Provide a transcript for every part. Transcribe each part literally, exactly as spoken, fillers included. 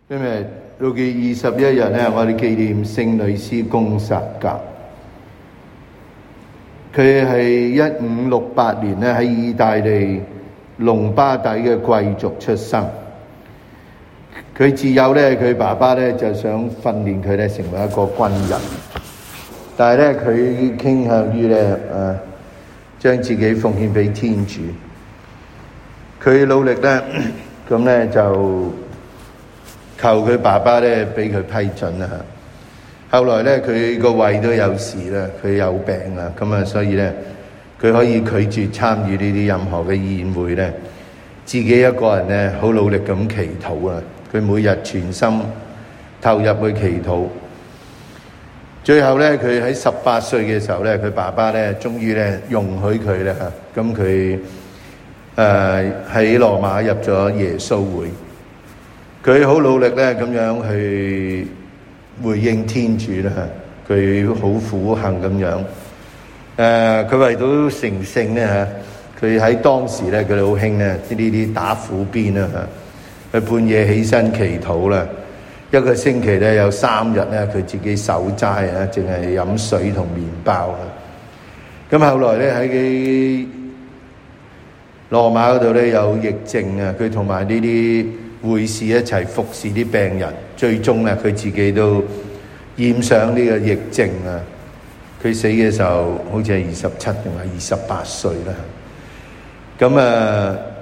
今日六月二十一日咧，我哋紀念聖女斯公撒格。佢係一五六八年咧喺意大利隆巴底嘅貴族出生。佢自幼咧，佢爸爸咧就想訓練佢咧成為一個軍人，但係咧佢傾向於咧誒將自己奉獻俾天主。佢努力咧，咁咧就求佢爸爸咧俾佢批准啦。後來咧佢個胃都有事啦，佢有病啦，咁啊所以咧佢可以拒絕參與呢啲任何嘅宴會咧，自己一個人咧好努力咁祈禱啊。佢每日全心投入去祈禱。最後咧佢喺十八歲嘅時候咧，佢爸爸咧終於咧容許佢咧嚇，咁佢誒喺羅馬入咗耶穌會。佢好努力咧咁樣去回應天主啦，佢好苦行咁樣。誒、呃，佢為到成聖咧嚇，佢喺當時咧佢哋好興咧呢啲打苦鞭啦嚇。佢半夜起身祈禱啦，一個星期咧有三日咧佢自己守齋啊，淨係飲水同麵包啦。咁後來咧喺佢羅馬嗰度咧有疫症啊，佢同埋呢啲會士一齊服侍啲病人，最終咧佢自己都染上呢個疫症啊。佢死嘅時候好似係二十七定係二十八歲啦。咁啊〜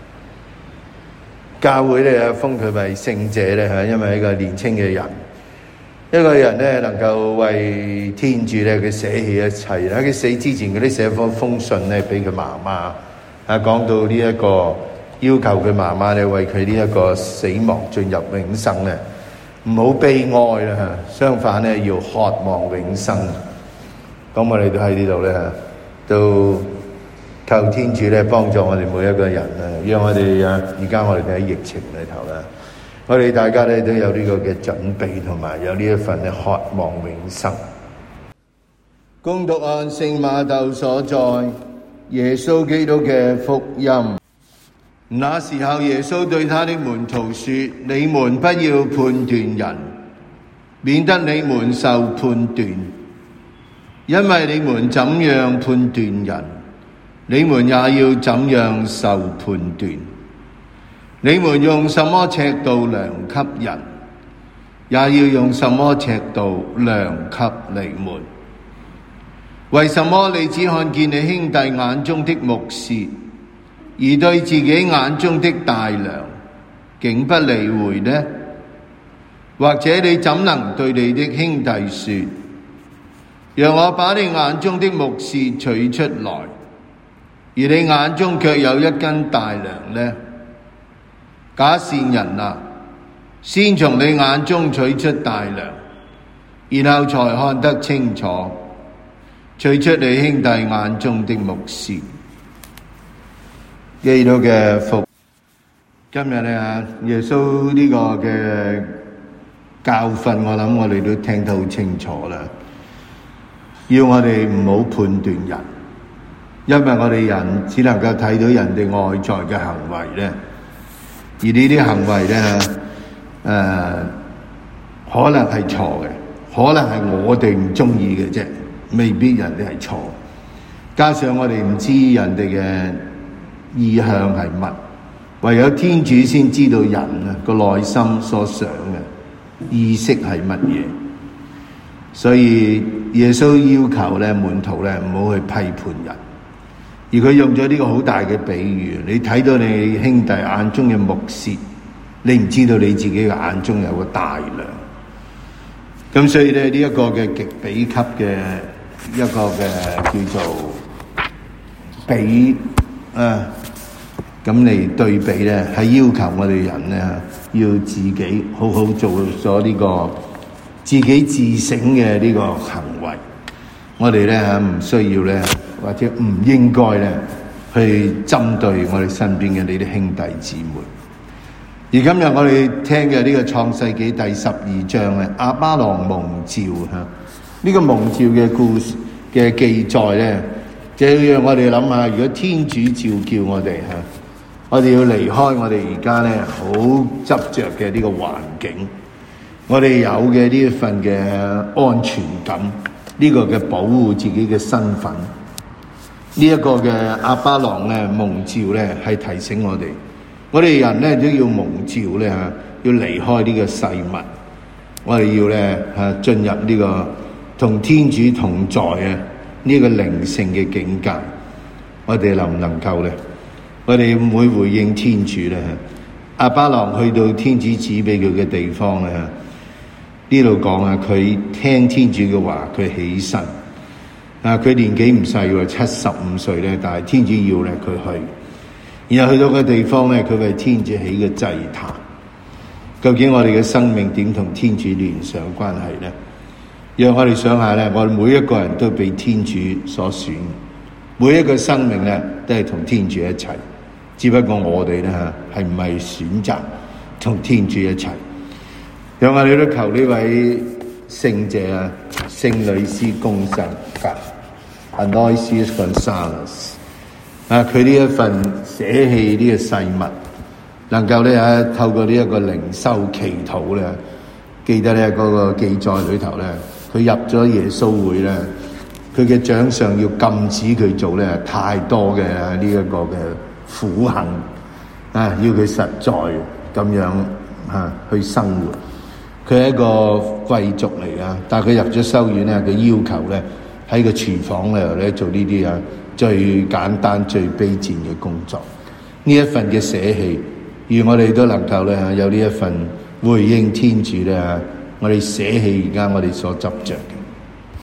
教會咧封佢為聖者咧嚇，因為一個年輕嘅人，一個人咧能夠為天主咧佢捨棄一切。喺佢死之前，佢都寫封封信咧俾佢媽媽，啊講到呢一個要求佢媽媽咧為佢呢一個死亡進入永生咧，唔好悲哀啦嚇，相反咧要渴望永生。咁我哋都喺呢度咧嚇，都求天主咧幫助我哋每一個人啊，讓我哋啊，而家我哋喺疫情裏頭啦，我哋大家咧都有呢個嘅準備，同埋有呢一份嘅渴望永生。恭讀按聖瑪竇所載耶穌基督嘅福音。那時候耶穌對他的門徒說：你們不要判斷人，免得你們受判斷，因為你們怎樣判斷人，你們也要怎樣受判斷。你們用什麼尺度量給人，也要用什麼尺度量給你們。為什麼你只看見你兄弟眼中的木屑，而對自己眼中的大樑竟不理會呢？或者你怎能對你的兄弟說：讓我把你眼中的木屑取出來，而你眼中卻有一根大樑呢？假善人啊，先從你眼中取出大樑，然後才看得清楚，取出你兄弟眼中的木屑。基督嘅福。今日咧，耶穌呢個嘅教訓，我諗我哋都聽得好清楚啦。要我哋唔好判斷人。因為我哋人只能夠睇到人哋外在嘅行為咧，而呢啲行為咧，誒、呃、可能係錯嘅，可能係我哋唔中意嘅啫，未必人哋係錯。加上我哋唔知人哋嘅意向係乜，唯有天主先知道人啊個內心所想嘅意識係乜嘢。所以耶穌要求咧門徒咧唔好去批判人。而佢用咗呢個好大嘅比喻，你睇到你兄弟眼中嘅木屑，你唔知道你自己嘅眼中有個大樑。咁所以咧呢一個嘅極比級嘅一個嘅叫做比啊，咁嚟對比咧，係要求我哋人咧要自己好好做咗呢個自己自省嘅呢個行為。我哋咧唔需要咧，或者唔應該咧，去針對我哋身邊嘅呢啲兄弟姊妹。而今日我哋聽嘅呢個創世紀第十二章咧，亞巴郎蒙召吓，呢、這個蒙召嘅故事嘅記載咧，就要讓我哋諗下，如果天主召叫我哋吓， 我哋要離開我哋而家咧好執着嘅呢個環境，我哋有嘅呢一份嘅安全感，呢個嘅保護自己嘅身份，呢一個嘅亞巴郎咧蒙召咧係提醒我哋，我哋人咧都要蒙召咧嚇，要離開呢個世物，我哋要咧嚇進入呢個同天主同在啊呢個靈性嘅境界，我哋能唔能夠咧？我哋唔會回應天主咧。亞巴郎去到天主指俾佢嘅地方咧，呢度講啊，佢聽天主嘅話，佢起身啊，佢年紀唔細喎，七十五歲咧，但係天主要咧佢去，然後去到個地方咧，佢為天主起個祭壇。究竟我哋嘅生命點同天主連上關係咧？讓我哋想下咧，我哋每一個人都被天主所選，每一個生命咧都係同天主一齊。只不過我哋咧係唔係選擇同天主一齊？讓我哋都求呢位聖者啊，聖女斯公神佛 Aloysius Gonzalez 啊，佢呢一份捨棄呢個世物，能夠咧啊透過呢一個靈修祈禱咧，記得咧嗰個記載裏頭咧，佢入咗耶穌會咧，佢嘅長上要禁止佢做咧太多嘅呢一個嘅苦行啊，要佢實在咁樣啊去生活。佢係一個貴族嚟啊，但係佢入咗修院咧，佢要求咧喺個廚房咧咧做呢啲啊最簡單最卑賤嘅工作。呢一份嘅捨棄，願我哋都能夠咧有呢一份回應天主咧，我哋捨棄而家我哋所執着嘅。